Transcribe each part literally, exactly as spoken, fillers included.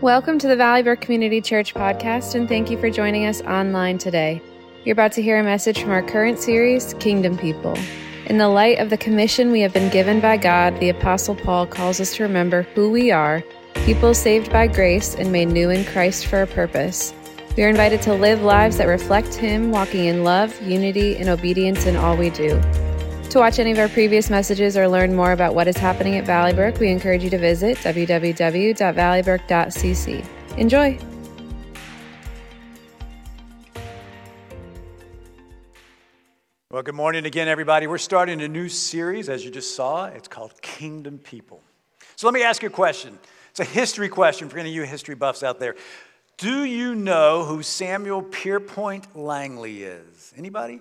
Welcome to the Valley Brook Community Church podcast, and thank you for joining us online today. You're about to hear a message from our current series, Kingdom People. In the light of the commission we have been given by God, the Apostle Paul calls us to remember who we are, people saved by grace and made new in Christ for a purpose. We are invited to live lives that reflect Him, walking in love, unity, and obedience in all we do. To watch any of our previous messages or learn more about what is happening at Valley Brook, we encourage you to visit w w w dot valley brook dot c c. Enjoy! Well, good morning again, everybody. We're starting a new series, as you just saw. It's called Kingdom People. So let me ask you a question. It's a history question for any of you history buffs out there. Do you know who Samuel Pierpont Langley is? Anybody?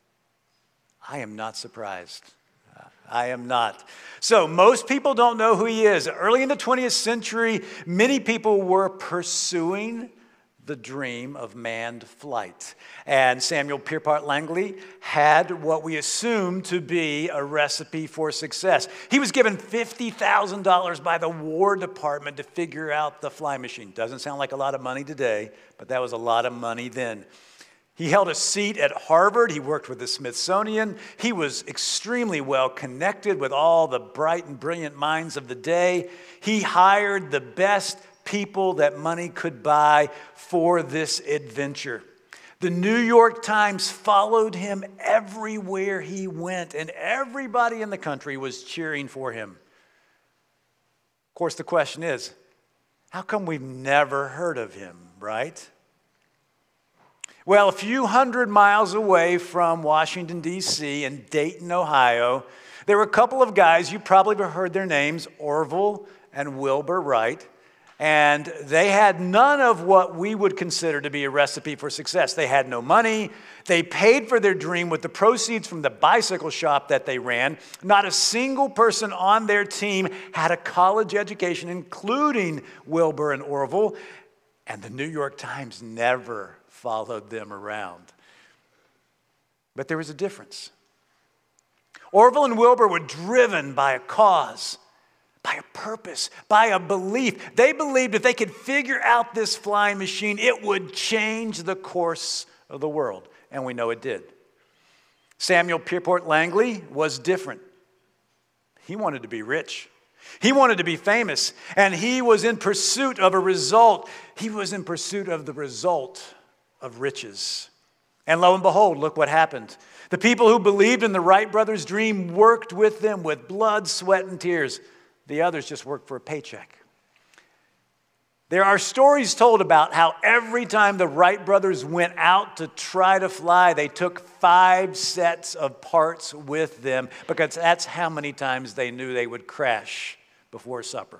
I am not surprised. I am not. So most people don't know who he is. Early in the twentieth century, many people were pursuing the dream of manned flight. And Samuel Pierpont Langley had what we assume to be a recipe for success. He was given fifty thousand dollars by the War Department to figure out the flying machine. Doesn't sound like a lot of money today, but that was a lot of money then. He held a seat at Harvard. He worked with the Smithsonian. He was extremely well connected with all the bright and brilliant minds of the day. He hired the best people that money could buy for this adventure. The New York Times followed him everywhere he went, and everybody in the country was cheering for him. Of course, the question is, how come we've never heard of him, right? Well, a few hundred miles away from Washington, D C in Dayton, Ohio, there were a couple of guys, you probably have heard their names, Orville and Wilbur Wright, and they had none of what we would consider to be a recipe for success. They had no money. They paid for their dream with the proceeds from the bicycle shop that they ran. Not a single person on their team had a college education, including Wilbur and Orville, and the New York Times never followed them around. But there was a difference. Orville and Wilbur were driven by a cause, by a purpose, by a belief. They believed if they could figure out this flying machine, it would change the course of the world. And we know it did. Samuel Pierpont Langley was different. He wanted to be rich. He wanted to be famous. And he was in pursuit of a result. He was in pursuit of the result of riches. And lo and behold, look what happened. The people who believed in the Wright brothers' dream worked with them with blood, sweat, and tears. The others just worked for a paycheck. There are stories told about how every time the Wright brothers went out to try to fly, they took five sets of parts with them because that's how many times they knew they would crash before supper.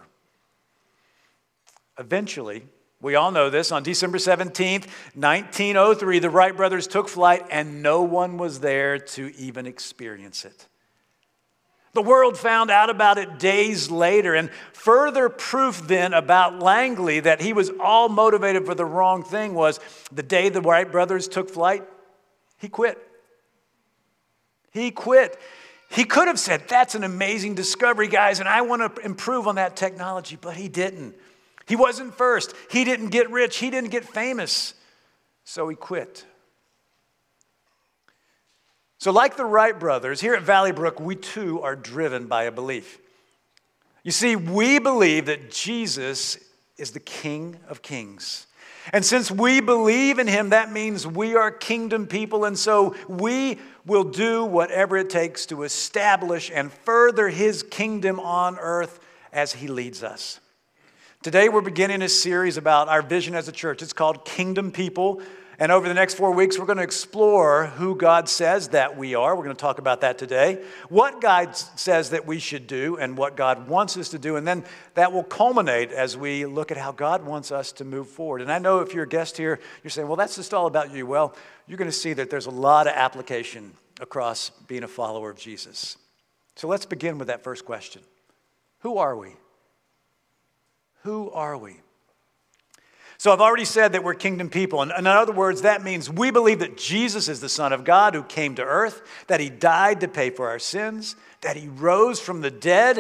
Eventually, we all know this, on December seventeenth, nineteen oh three, the Wright brothers took flight and no one was there to even experience it. The world found out about it days later, and further proof then about Langley that he was all motivated for the wrong thing was the day the Wright brothers took flight, he quit. He quit. He could have said, that's an amazing discovery, guys, and I want to improve on that technology, but he didn't. He wasn't first. He didn't get rich. He didn't get famous. So he quit. So like the Wright brothers, here at Valley Brook, we too are driven by a belief. You see, we believe that Jesus is the King of Kings. And since we believe in him, that means we are kingdom people. And so we will do whatever it takes to establish and further his kingdom on earth as he leads us. Today, we're beginning a series about our vision as a church. It's called Kingdom People. And over the next four weeks, we're going to explore who God says that we are. We're going to talk about that today. What God says that we should do and what God wants us to do. And then that will culminate as we look at how God wants us to move forward. And I know if you're a guest here, you're saying, well, that's just all about you. Well, you're going to see that there's a lot of application across being a follower of Jesus. So let's begin with that first question. Who are we? Who are we? So I've already said that we're kingdom people. And in other words, that means we believe that Jesus is the Son of God who came to earth, that he died to pay for our sins, that he rose from the dead,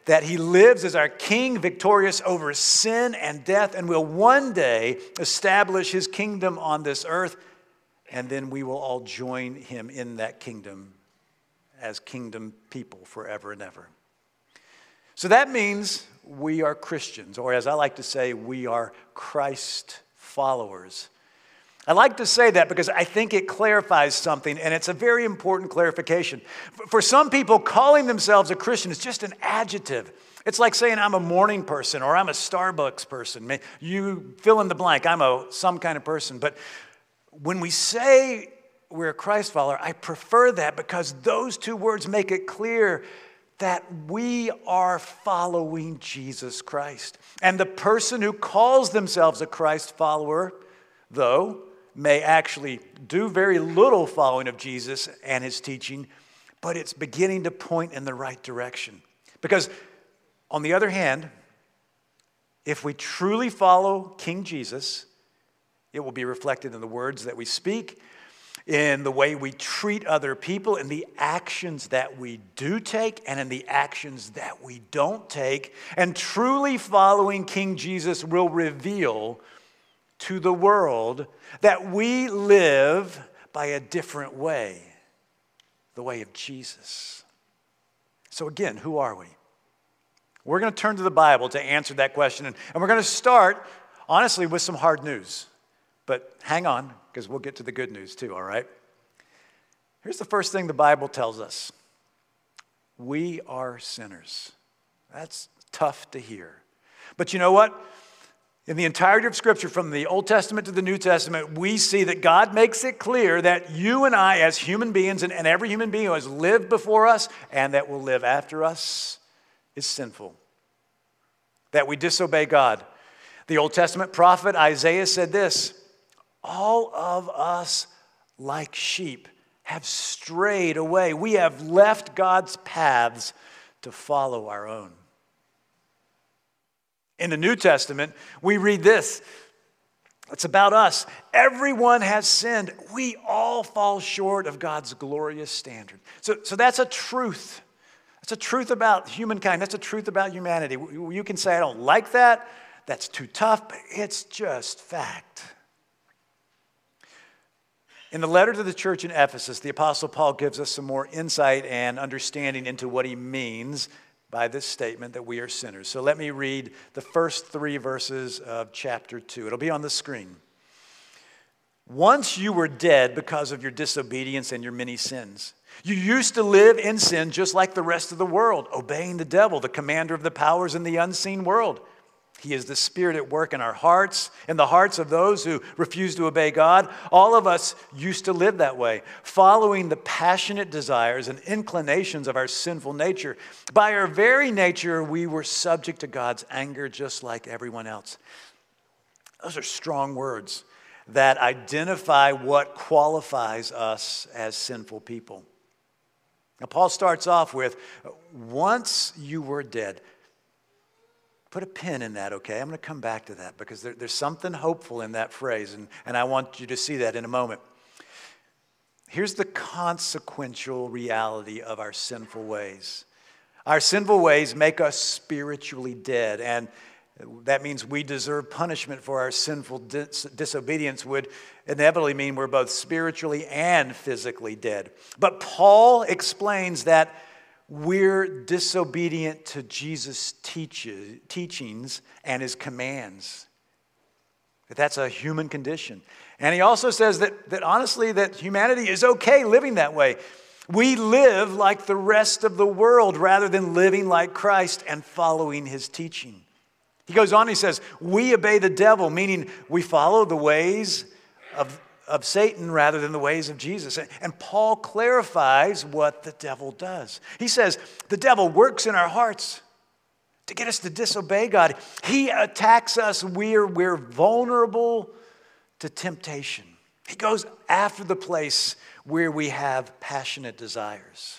that he lives as our king, victorious over sin and death, and will one day establish his kingdom on this earth, and then we will all join him in that kingdom as kingdom people forever and ever. So that means we are Christians, or as I like to say, we are Christ followers. I like to say that because I think it clarifies something, and it's a very important clarification. For some people, calling themselves a Christian is just an adjective. It's like saying I'm a morning person or I'm a Starbucks person. You fill in the blank, I'm a some kind of person. But when we say we're a Christ follower, I prefer that because those two words make it clear that we are following Jesus Christ. And the person who calls themselves a Christ follower, though, may actually do very little following of Jesus and his teaching, but it's beginning to point in the right direction. Because on the other hand, if we truly follow King Jesus, it will be reflected in the words that we speak, in the way we treat other people, in the actions that we do take, and in the actions that we don't take. And truly following King Jesus will reveal to the world that we live by a different way, the way of Jesus. So again, who are we? We're going to turn to the Bible to answer that question, and we're going to start, honestly, with some hard news. But hang on, because we'll get to the good news too, all right? Here's the first thing the Bible tells us. We are sinners. That's tough to hear. But you know what? In the entirety of Scripture, from the Old Testament to the New Testament, we see that God makes it clear that you and I, as human beings, and, and every human being who has lived before us and that will live after us, is sinful. That we disobey God. The Old Testament prophet Isaiah said this, all of us, like sheep, have strayed away. We have left God's paths to follow our own. In the New Testament, we read this. It's about us. Everyone has sinned. We all fall short of God's glorious standard. So, so that's a truth. That's a truth about humankind. That's a truth about humanity. You can say, I don't like that. That's too tough, but it's just fact. In the letter to the church in Ephesus, the Apostle Paul gives us some more insight and understanding into what he means by this statement that we are sinners. So let me read the first three verses of chapter two. It'll be on the screen. Once you were dead because of your disobedience and your many sins. You used to live in sin just like the rest of the world, obeying the devil, the commander of the powers in the unseen world. He is the Spirit at work in our hearts, in the hearts of those who refuse to obey God. All of us used to live that way, following the passionate desires and inclinations of our sinful nature. By our very nature, we were subject to God's anger just like everyone else. Those are strong words that identify what qualifies us as sinful people. Now, Paul starts off with, once you were dead. Put a pin in that, okay? I'm going to come back to that because there, there's something hopeful in that phrase, and, and I want you to see that in a moment. Here's the consequential reality of our sinful ways. Our sinful ways make us spiritually dead, and that means we deserve punishment for our sinful dis- disobedience would inevitably mean we're both spiritually and physically dead. But Paul explains that we're disobedient to Jesus' teaches, teachings and his commands. That that's a human condition. And he also says that, that honestly, that humanity is okay living that way. We live like the rest of the world rather than living like Christ and following his teaching. He goes on, he says, we obey the devil, meaning we follow the ways of of Satan rather than the ways of Jesus. And Paul clarifies what the devil does. He says, the devil works in our hearts to get us to disobey God. He attacks us. We're, we're vulnerable to temptation. He goes after the place where we have passionate desires.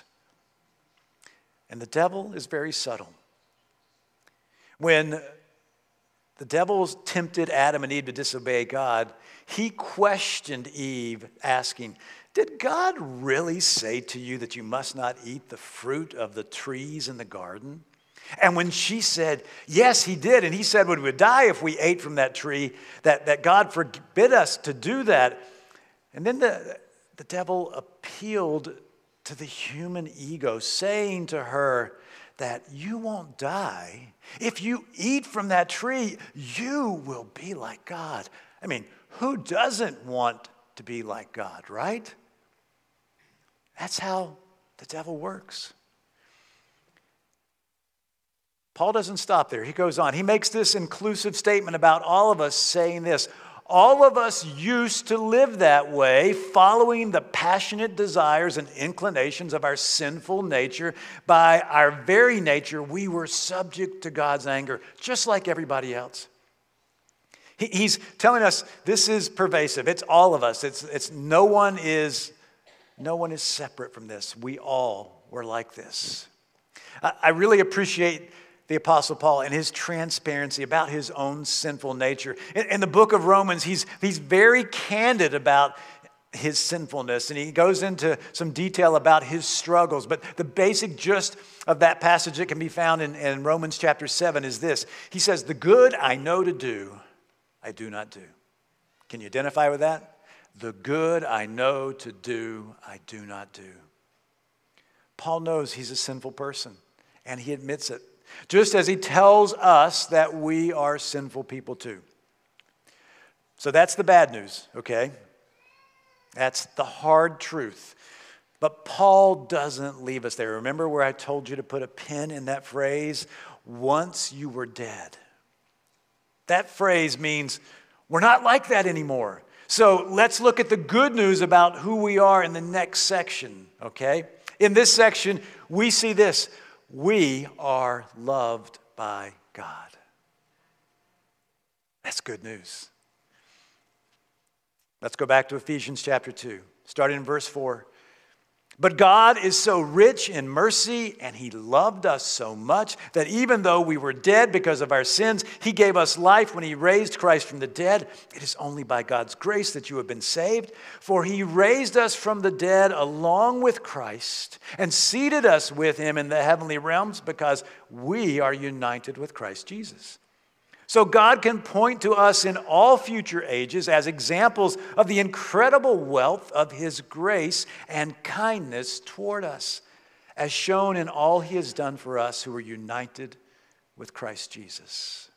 And the devil is very subtle. When the devil tempted Adam and Eve to disobey God, he questioned Eve, asking, did God really say to you that you must not eat the fruit of the trees in the garden? And when she said, yes, he did, and he said we would die if we ate from that tree, that, that God forbid us to do that. And then the, the devil appealed to the human ego, saying to her that you won't die. If you eat from that tree, you will be like God. I mean, who doesn't want to be like God, right? That's how the devil works. Paul doesn't stop there. He goes on. He makes this inclusive statement about all of us, saying this: all of us used to live that way, following the passionate desires and inclinations of our sinful nature. By our very nature, we were subject to God's anger, just like everybody else. He, he's telling us this is pervasive. It's all of us. It's, it's no one is, no one is separate from this. We all were like this. I, I really appreciate the Apostle Paul and his transparency about his own sinful nature. In, in the book of Romans, he's, he's very candid about his sinfulness, and he goes into some detail about his struggles. But the basic gist of that passage that can be found in, in Romans chapter seven is this. He says, the good I know to do, I do not do. Can you identify with that? The good I know to do, I do not do. Paul knows he's a sinful person, and he admits it. Just as he tells us that we are sinful people too. So that's the bad news, okay? That's the hard truth. But Paul doesn't leave us there. Remember where I told you to put a pin in that phrase? Once you were dead. That phrase means we're not like that anymore. So let's look at the good news about who we are in the next section, okay? In this section, we see this. We are loved by God. That's good news. Let's go back to Ephesians chapter two, starting in verse four. But God is so rich in mercy, and he loved us so much that even though we were dead because of our sins, he gave us life when he raised Christ from the dead. It is only by God's grace that you have been saved. For he raised us from the dead along with Christ and seated us with him in the heavenly realms because we are united with Christ Jesus. So God can point to us in all future ages as examples of the incredible wealth of his grace and kindness toward us, as shown in all he has done for us who are united with Christ Jesus.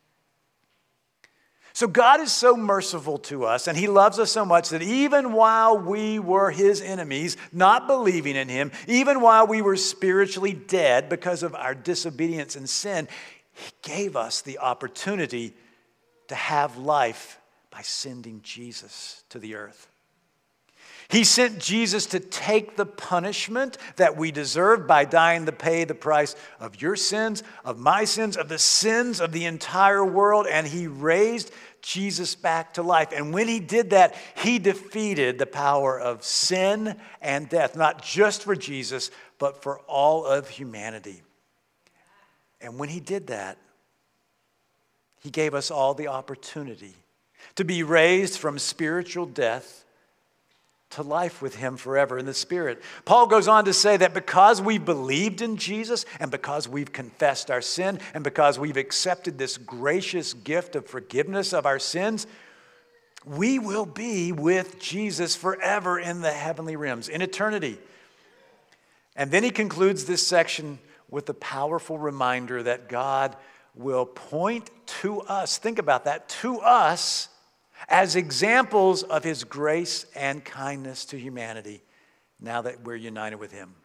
So God is so merciful to us, and he loves us so much that even while we were his enemies, not believing in him, even while we were spiritually dead because of our disobedience and sin, he gave us the opportunity to have life by sending Jesus to the earth. He sent Jesus to take the punishment that we deserved by dying to pay the price of your sins, of my sins, of the sins of the entire world, and he raised Jesus back to life. And when he did that, he defeated the power of sin and death, not just for Jesus, but for all of humanity. And when he did that, he gave us all the opportunity to be raised from spiritual death to life with him forever in the Spirit. Paul goes on to say that because we've believed in Jesus and because we've confessed our sin and because we've accepted this gracious gift of forgiveness of our sins, we will be with Jesus forever in the heavenly realms, in eternity. And then he concludes this section with a powerful reminder that God will point to us, think about that, to us as examples of his grace and kindness to humanity now that we're united with him.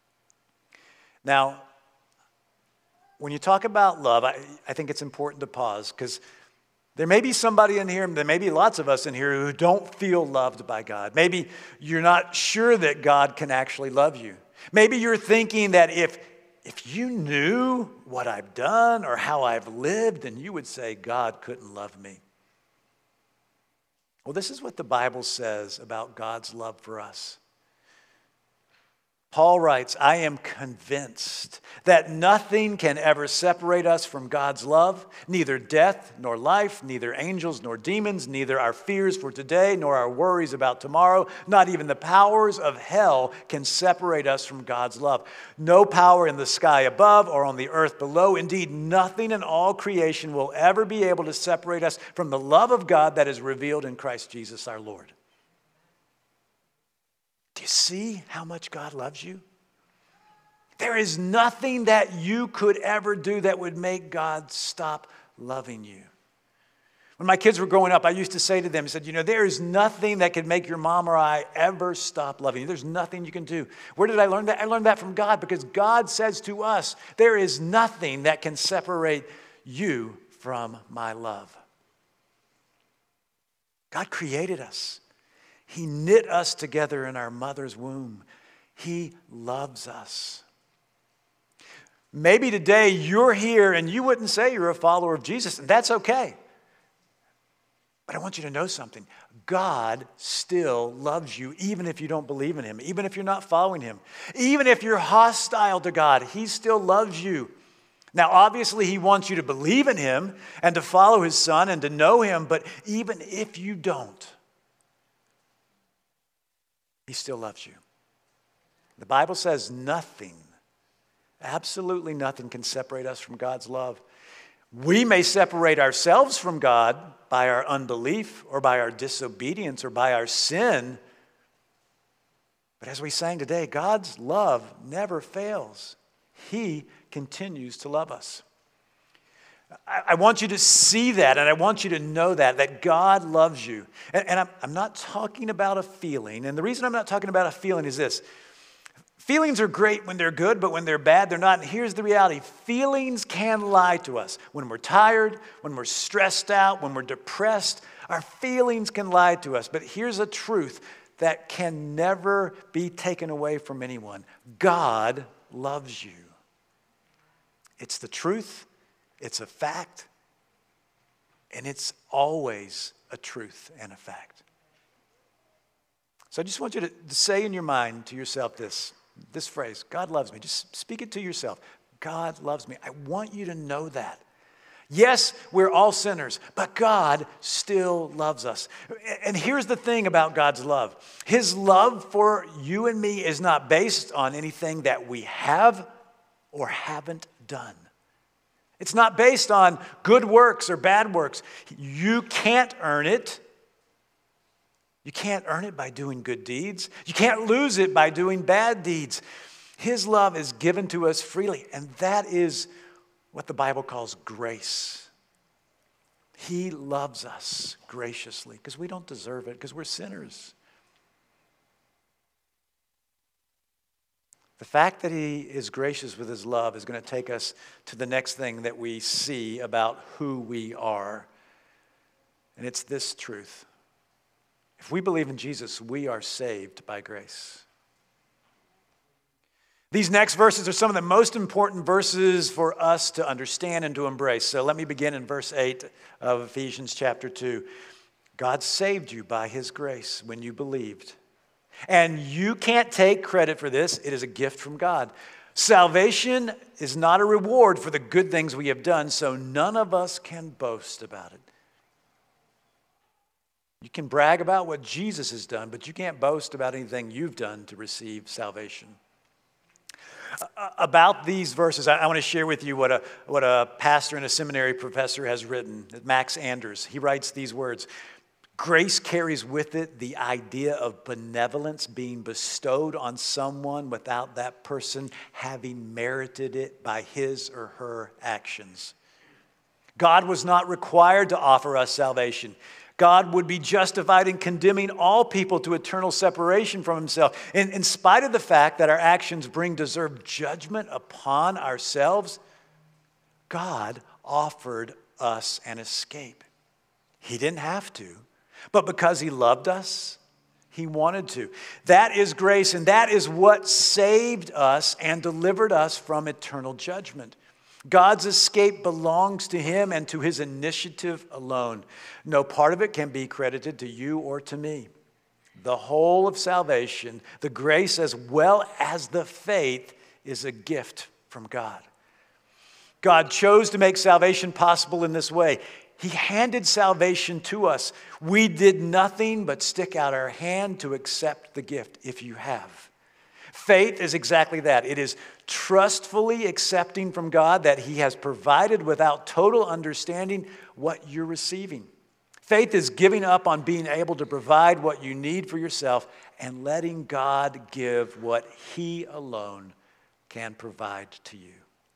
Now, when you talk about love, I, I think it's important to pause because there may be somebody in here, there may be lots of us in here who don't feel loved by God. Maybe you're not sure that God can actually love you. Maybe you're thinking that if If you knew what I've done or how I've lived, then you would say God couldn't love me. Well, this is what the Bible says about God's love for us. Paul writes, I am convinced that nothing can ever separate us from God's love, neither death nor life, neither angels nor demons, neither our fears for today nor our worries about tomorrow, not even the powers of hell can separate us from God's love. No power in the sky above or on the earth below, indeed nothing in all creation will ever be able to separate us from the love of God that is revealed in Christ Jesus our Lord. Do you see how much God loves you? There is nothing that you could ever do that would make God stop loving you. When my kids were growing up, I used to say to them, I said, you know, there is nothing that could make your mom or I ever stop loving you. There's nothing you can do. Where did I learn that? I learned that from God, because God says to us, there is nothing that can separate you from my love. God created us. He knit us together in our mother's womb. He loves us. Maybe today you're here and you wouldn't say you're a follower of Jesus, and that's okay. But I want you to know something. God still loves you, even if you don't believe in him, even if you're not following him, even if you're hostile to God, he still loves you. Now, obviously, he wants you to believe in him and to follow his son and to know him, but even if you don't, he still loves you. The Bible says nothing, absolutely nothing can separate us from God's love. We may separate ourselves from God by our unbelief or by our disobedience or by our sin. But as we sang today, God's love never fails. He continues to love us. I want you to see that, and I want you to know that, that God loves you. And, and I'm, I'm not talking about a feeling. And the reason I'm not talking about a feeling is this. Feelings are great when they're good, but when they're bad, they're not. And here's the reality. Feelings can lie to us. When we're tired, when we're stressed out, when we're depressed, our feelings can lie to us. But here's a truth that can never be taken away from anyone. God loves you. It's the truth. It's a fact, and it's always a truth and a fact. So I just want you to say in your mind to yourself this, this phrase, God loves me. Just speak it to yourself. God loves me. I want you to know that. Yes, we're all sinners, but God still loves us. And here's the thing about God's love. His love for you and me is not based on anything that we have or haven't done. It's not based on good works or bad works. You can't earn it. You can't earn it by doing good deeds. You can't lose it by doing bad deeds. His love is given to us freely, and that is what the Bible calls grace. He loves us graciously because we don't deserve it, because we're sinners. The fact that he is gracious with his love is going to take us to the next thing that we see about who we are. And it's this truth. If we believe in Jesus, we are saved by grace. These next verses are some of the most important verses for us to understand and to embrace. So let me begin in verse eight of Ephesians chapter two. God saved you by his grace when you believed. And you can't take credit for this. It is a gift from God. Salvation is not a reward for the good things we have done, so none of us can boast about it. You can brag about what Jesus has done, but you can't boast about anything you've done to receive salvation. About these verses, I want to share with you what a, what a pastor and a seminary professor has written, Max Anders. He writes these words. Grace carries with it the idea of benevolence being bestowed on someone without that person having merited it by his or her actions. God was not required to offer us salvation. God would be justified in condemning all people to eternal separation from himself. In, in spite of the fact that our actions bring deserved judgment upon ourselves, God offered us an escape. He didn't have to. But because he loved us, he wanted to. That is grace, and that is what saved us and delivered us from eternal judgment. God's escape belongs to him and to his initiative alone. No part of it can be credited to you or to me. The whole of salvation, the grace as well as the faith, is a gift from God. God chose to make salvation possible in this way. He handed salvation to us. We did nothing but stick out our hand to accept the gift, if you have. Faith is exactly that. It is trustfully accepting from God that He has provided without total understanding what you're receiving. Faith is giving up on being able to provide what you need for yourself and letting God give what He alone can provide to you.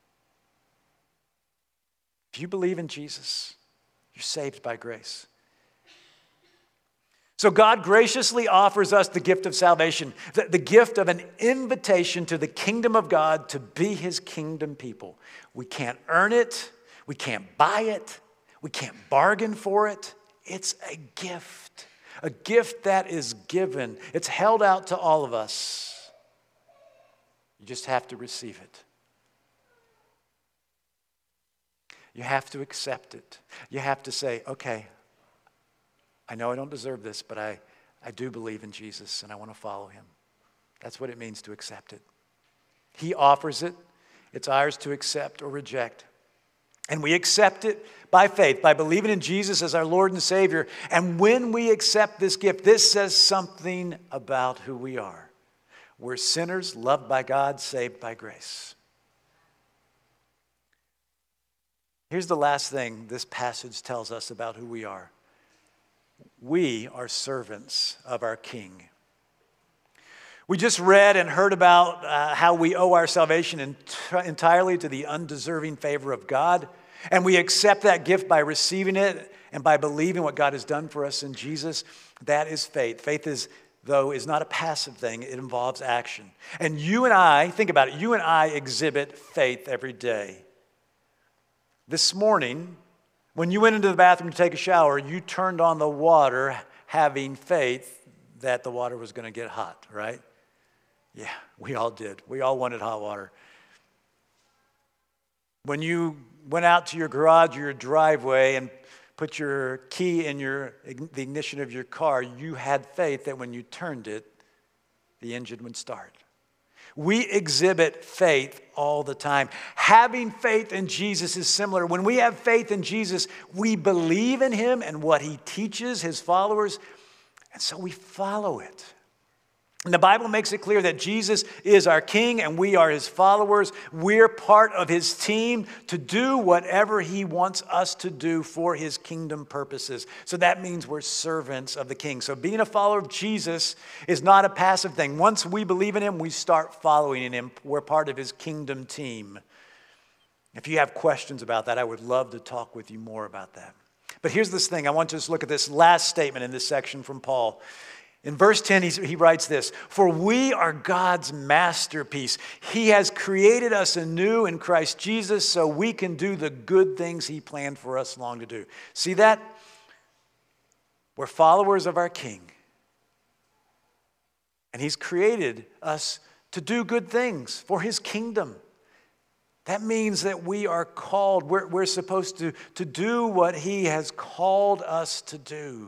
If you believe in Jesus, you're saved by grace. So God graciously offers us the gift of salvation, the, the gift of an invitation to the kingdom of God to be His kingdom people. We can't earn it. We can't buy it. We can't bargain for it. It's a gift, a gift that is given. It's held out to all of us. You just have to receive it. You have to accept it. You have to say, okay, I know I don't deserve this, but I, I do believe in Jesus and I want to follow Him. That's what it means to accept it. He offers it. It's ours to accept or reject. And we accept it by faith, by believing in Jesus as our Lord and Savior. And when we accept this gift, this says something about who we are. We're sinners, loved by God, saved by grace. Here's the last thing this passage tells us about who we are. We are servants of our King. We just read and heard about uh, how we owe our salvation ent- entirely to the undeserving favor of God. And we accept that gift by receiving it and by believing what God has done for us in Jesus. That is faith. Faith is, though, is not a passive thing. It involves action. And you and I, think about it, you and I exhibit faith every day. This morning, when you went into the bathroom to take a shower, you turned on the water having faith that the water was going to get hot, right? Yeah, we all did. We all wanted hot water. When you went out to your garage or your driveway and put your key in your the ignition of your car, you had faith that when you turned it, the engine would start. We exhibit faith all the time. Having faith in Jesus is similar. When we have faith in Jesus, we believe in Him and what He teaches His followers, and so we follow it. And the Bible makes it clear that Jesus is our King and we are His followers. We're part of His team to do whatever He wants us to do for His kingdom purposes. So that means we're servants of the King. So being a follower of Jesus is not a passive thing. Once we believe in Him, we start following in Him. We're part of His kingdom team. If you have questions about that, I would love to talk with you more about that. But here's this thing. I want you to look at this last statement in this section from Paul. In verse ten, he writes this, "For we are God's masterpiece. He has created us anew in Christ Jesus so we can do the good things He planned for us long to do." See that? We're followers of our King. And He's created us to do good things for His kingdom. That means that we are called, we're, we're supposed to, to do what He has called us to do.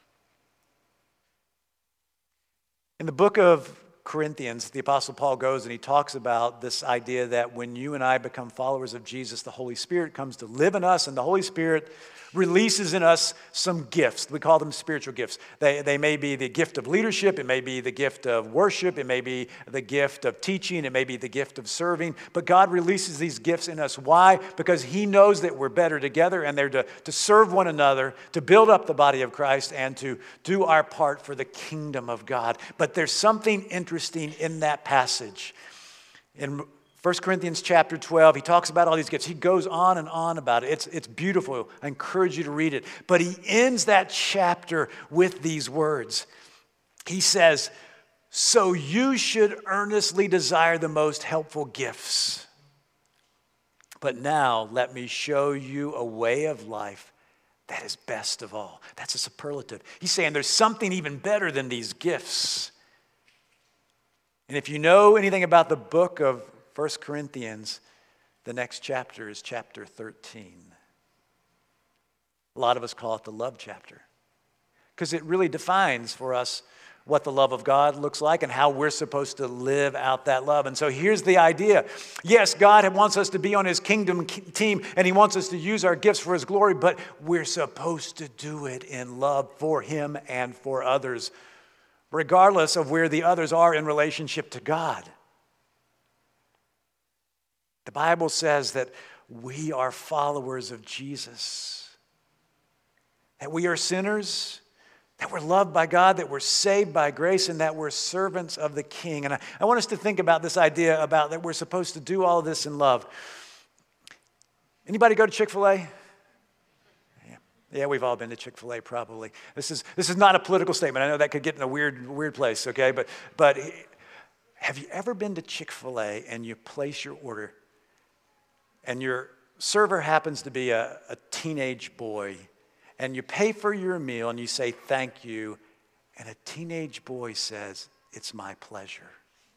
In the book of Corinthians, the Apostle Paul goes and he talks about this idea that when you and I become followers of Jesus, the Holy Spirit comes to live in us, and the Holy Spirit releases in us some gifts. We call them spiritual gifts. They, they may be the gift of leadership, it may be the gift of worship, it may be the gift of teaching, it may be the gift of serving. But God releases these gifts in us. Why? Because He knows that we're better together, and they're to, to serve one another, to build up the body of Christ, and to do our part for the kingdom of God. But there's something interesting in that passage. In First Corinthians chapter twelve, he talks about all these gifts. He goes on and on about it. It's, it's beautiful. I encourage you to read it. But he ends that chapter with these words. He says, "So you should earnestly desire the most helpful gifts. But now let me show you a way of life that is best of all." That's a superlative. He's saying there's something even better than these gifts. And if you know anything about the book of First Corinthians, the next chapter is chapter thirteen. A lot of us call it the love chapter because it really defines for us what the love of God looks like and how we're supposed to live out that love. And so here's the idea. Yes, God wants us to be on his kingdom team and he wants us to use our gifts for his glory, but we're supposed to do it in love for him and for others, regardless of where the others are in relationship to God. The Bible says that we are followers of Jesus, that we are sinners, that we're loved by God, that we're saved by grace, and that we're servants of the King. And I, I want us to think about this idea about that we're supposed to do all of this in love. Anybody go to Chick-fil-A? Yeah, yeah, we've all been to Chick-fil-A probably. This is this is not a political statement. I know that could get in a weird weird place, okay? But but have you ever been to Chick-fil-A and you place your order and your server happens to be a, a teenage boy, and you pay for your meal and you say thank you, and a teenage boy says, "It's my pleasure"?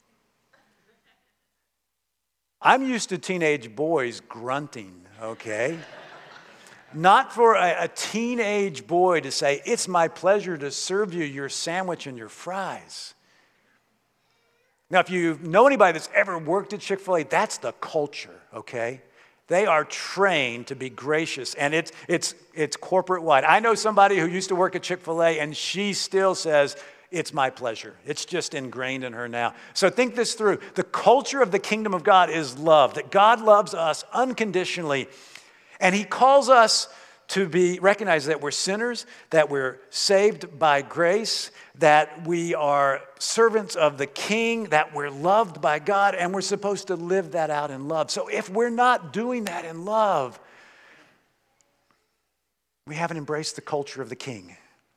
I'm used to teenage boys grunting, okay? Not for a, a teenage boy to say, "It's my pleasure to serve you your sandwich and your fries." Now, if you know anybody that's ever worked at Chick-fil-A, that's the culture, okay? They are trained to be gracious, and it's it's it's corporate-wide. I know somebody who used to work at Chick-fil-A, and she still says, "It's my pleasure." It's just ingrained in her now. So think this through. The culture of the kingdom of God is love, that God loves us unconditionally, and he calls us to be recognize that we're sinners, that we're saved by grace, that we are servants of the King, that we're loved by God, and we're supposed to live that out in love. So if we're not doing that in love, we haven't embraced the culture of the King.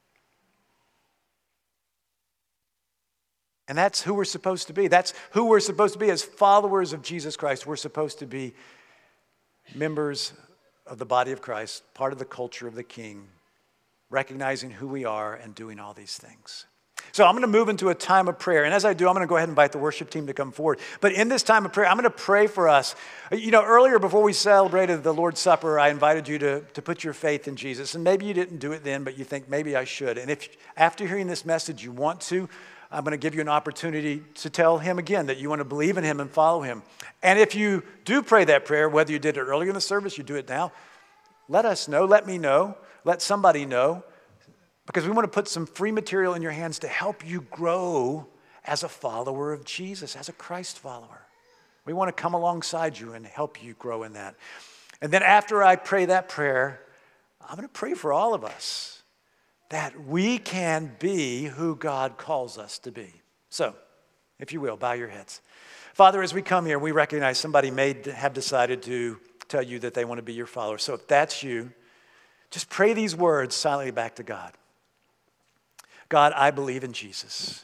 And that's who we're supposed to be. That's who we're supposed to be as followers of Jesus Christ. We're supposed to be members of the body of Christ, part of the culture of the King, recognizing who we are and doing all these things. So I'm going to move into a time of prayer. And as I do, I'm going to go ahead and invite the worship team to come forward. But in this time of prayer, I'm going to pray for us. You know, earlier before we celebrated the Lord's Supper, I invited you to, to put your faith in Jesus. And maybe you didn't do it then, but you think maybe I should. And if after hearing this message you want to, I'm going to give you an opportunity to tell him again that you want to believe in him and follow him. And if you do pray that prayer, whether you did it earlier in the service, you do it now, let us know, let me know, let somebody know, because we want to put some free material in your hands to help you grow as a follower of Jesus, as a Christ follower. We want to come alongside you and help you grow in that. And then after I pray that prayer, I'm going to pray for all of us, that we can be who God calls us to be. So, if you will, bow your heads. Father, as we come here, we recognize somebody may have decided to tell you that they want to be your follower. So if that's you, just pray these words silently back to God. God, I believe in Jesus.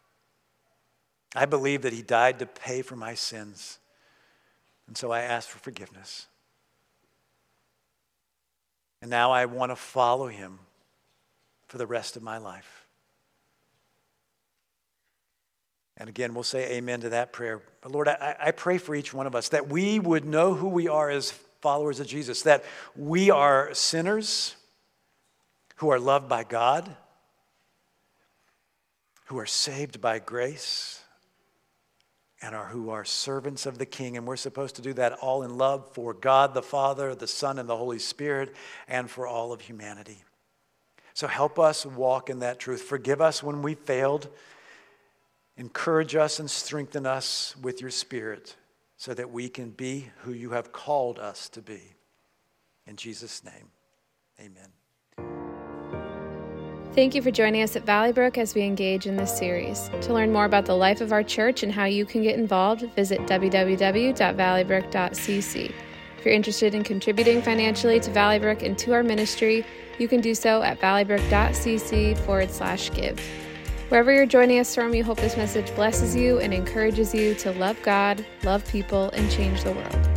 I believe that he died to pay for my sins. And so I ask for forgiveness. And now I want to follow him for the rest of my life. And again, we'll say amen to that prayer. But Lord, I, I pray for each one of us that we would know who we are as followers of Jesus, that we are sinners who are loved by God, who are saved by grace, and are who are servants of the King. And we're supposed to do that all in love for God the Father, the Son, and the Holy Spirit, and for all of humanity. So help us walk in that truth. Forgive us when we failed. Encourage us and strengthen us with your Spirit so that we can be who you have called us to be. In Jesus' name, amen. Thank you for joining us at Valley Brook as we engage in this series. To learn more about the life of our church and how you can get involved, visit w w w dot valley brook dot c c. If you're interested in contributing financially to Valley Brook and to our ministry, you can do so at valleybrook.cc forward slash give. Wherever you're joining us from, we hope this message blesses you and encourages you to love God, love people, and change the world.